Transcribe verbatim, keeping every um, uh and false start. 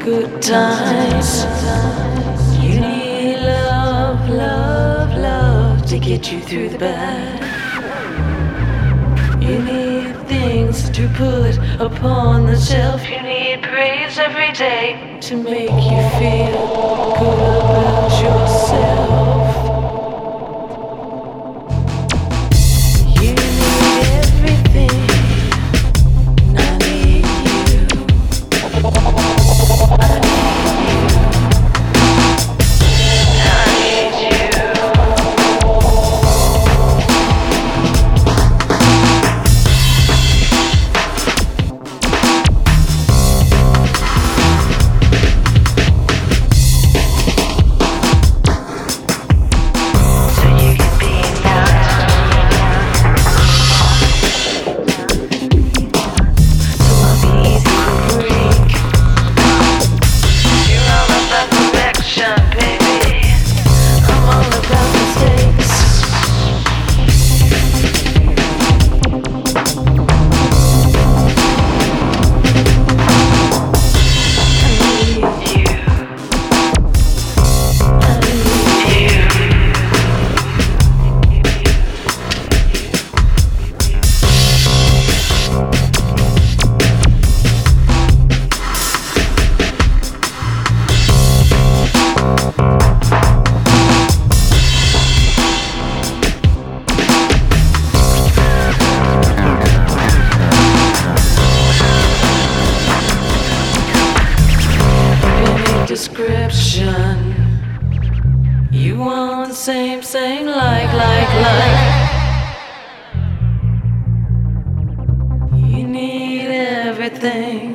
good times. You need love, love, love to get you through the bad. You need things to put upon the shelf. You need praise every day to make you feel good about yourself. You need everything. I need you. I need you. I need you. Description. You want the same, same, like, like, like. You need everything.